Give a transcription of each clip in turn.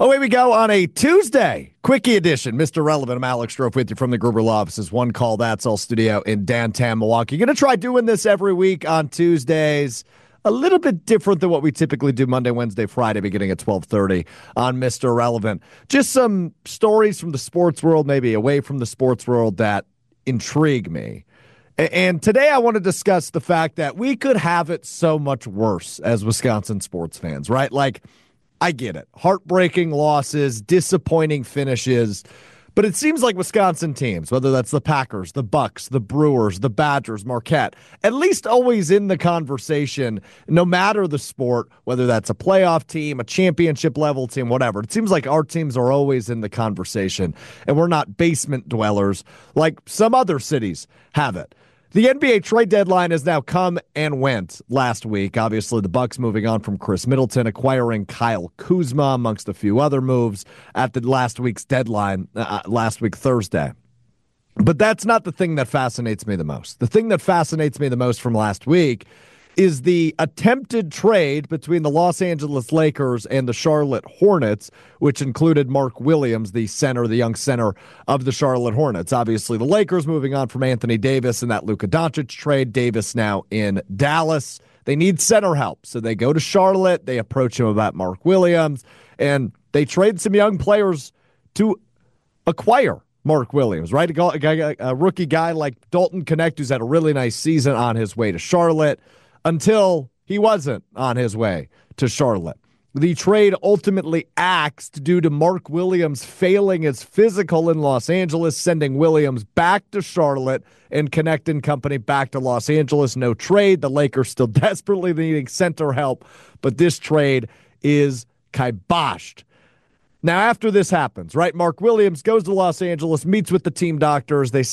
Away we go on a Tuesday. Quickie edition. Mr. Relevant. I'm Alex Strofe with you from the Gruber Law Office's One Call That's All studio in downtown Milwaukee. Going to try doing this every week on Tuesdays. A little bit different than what we typically do Monday, Wednesday, Friday, beginning at 12:30 on Mr. Relevant. Just some stories from the sports world, maybe away from the sports world, that intrigue me. And today I want to discuss the fact that we could have it so much worse as Wisconsin sports fans, right? Like, I get it. Heartbreaking losses, disappointing finishes. But it seems like Wisconsin teams, whether that's the Packers, the Bucks, the Brewers, the Badgers, Marquette, at least always in the conversation, no matter the sport, whether that's a playoff team, a championship level team, whatever. It seems like our teams are always in the conversation, and we're not basement dwellers like some other cities have it. The NBA trade deadline has now come and went last week. Obviously, the Bucks moving on from Chris Middleton, acquiring Kyle Kuzma, amongst a few other moves at the last week's deadline, last week Thursday. But that's not the thing that fascinates me the most. The thing that fascinates me the most from last week is the attempted trade between the Los Angeles Lakers and the Charlotte Hornets, which included Mark Williams, the center, the young center of the Charlotte Hornets. Obviously, the Lakers moving on from Anthony Davis in that Luka Doncic trade. Davis now in Dallas. They need center help, so they go to Charlotte. They approach him about Mark Williams, and they trade some young players to acquire Mark Williams, right? A rookie guy like Dalton Knecht, who's had a really nice season on his way to Charlotte, until he wasn't on his way to Charlotte. The trade ultimately axed due to Mark Williams failing his physical in Los Angeles, sending Williams back to Charlotte and Knecht and company back to Los Angeles. No trade. The Lakers still desperately needing center help, but this trade is kiboshed. Now, after this happens, right, Mark Williams goes to Los Angeles, meets with the team doctors. They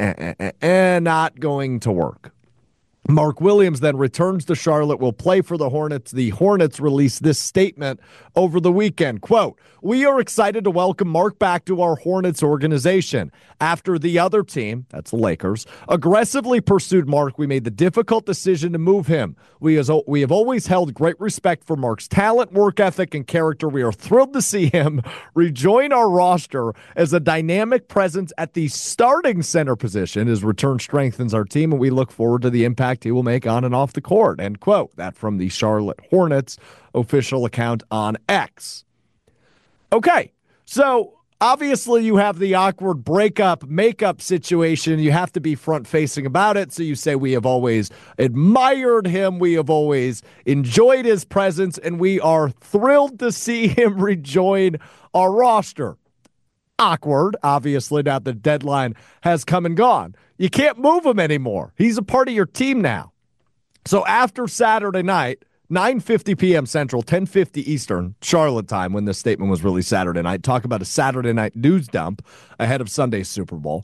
say, not going to work. Mark Williams then returns to Charlotte, will play for the Hornets. The Hornets released this statement over the weekend. Quote, "We are excited to welcome Mark back to our Hornets organization. After the other team," that's the Lakers, "aggressively pursued Mark, we made the difficult decision to move him. We have always held great respect for Mark's talent, work ethic, and character. We are thrilled to see him rejoin our roster as a dynamic presence at the starting center position. His return strengthens our team, and we look forward to the impact he will make on and off the court." End quote. That from the Charlotte Hornets official account on X. Okay, so obviously you have the awkward makeup situation. You have to be front-facing about it. So you say, we have always admired him. We have always enjoyed his presence, and we are thrilled to see him rejoin our roster. Awkward, obviously, now the deadline has come and gone. You can't move him anymore. He's a part of your team now. So after Saturday night, 9:50 p.m. Central, 10:50 Eastern, Charlotte time, when this statement was released Saturday night, talk about a Saturday night news dump ahead of Sunday's Super Bowl.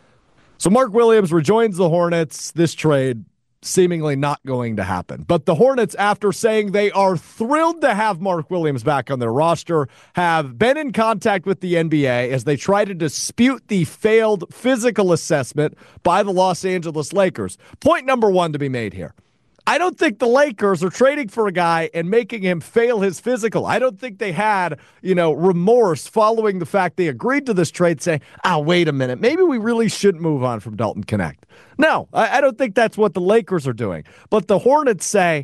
So Mark Williams rejoins the Hornets. This trade seemingly not going to happen. But the Hornets, after saying they are thrilled to have Mark Williams back on their roster, have been in contact with the NBA as they try to dispute the failed physical assessment by the Los Angeles Lakers. Point number one to be made here. I don't think the Lakers are trading for a guy and making him fail his physical. I don't think they had, remorse following the fact they agreed to this trade, saying, wait a minute, maybe we really shouldn't move on from Dalton Knecht. No, I don't think that's what the Lakers are doing. But the Hornets say,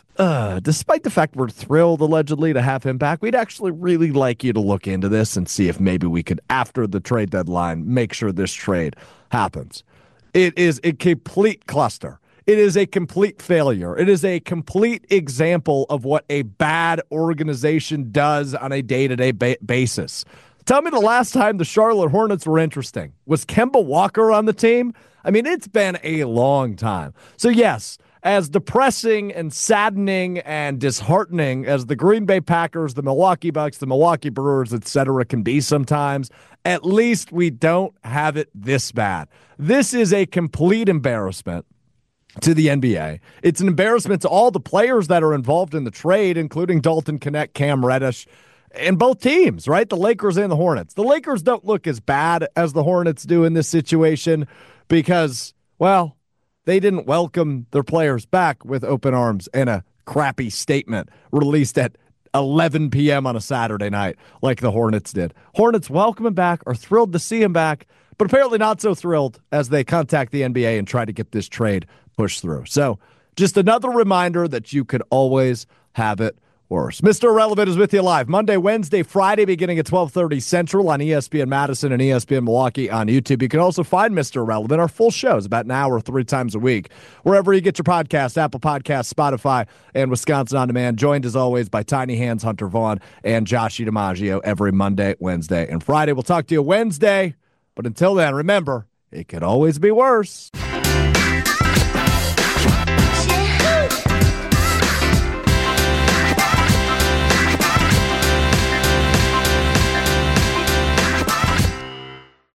despite the fact we're thrilled, allegedly, to have him back, we'd actually really like you to look into this and see if maybe we could, after the trade deadline, make sure this trade happens. It is a complete cluster. It is a complete failure. It is a complete example of what a bad organization does on a day-to-day basis. Tell me the last time the Charlotte Hornets were interesting. Was Kemba Walker on the team? I mean, it's been a long time. So yes, as depressing and saddening and disheartening as the Green Bay Packers, the Milwaukee Bucks, the Milwaukee Brewers, etc. can be sometimes, at least we don't have it this bad. This is a complete embarrassment to the NBA. It's an embarrassment to all the players that are involved in the trade, including Dalton Knecht, Cam Reddish, and both teams, right? The Lakers and the Hornets. The Lakers don't look as bad as the Hornets do in this situation because, well, they didn't welcome their players back with open arms and a crappy statement released at 11 p.m. on a Saturday night like the Hornets did. Hornets welcome him back, are thrilled to see him back, but apparently not so thrilled as they contact the NBA and try to get this trade pushed through. So just another reminder that you could always have it worse. Mr. Irrelevant is with you live Monday, Wednesday, Friday, beginning at 12:30 Central on ESPN Madison and ESPN Milwaukee on YouTube. You can also find Mr. Irrelevant, our full shows, about an hour, 3 times a week, wherever you get your podcasts, Apple Podcasts, Spotify, and Wisconsin On Demand. Joined, as always, by Tiny Hands, Hunter Vaughn, and Josh DiMaggio every Monday, Wednesday, and Friday. We'll talk to you Wednesday, but until then, remember, it could always be worse.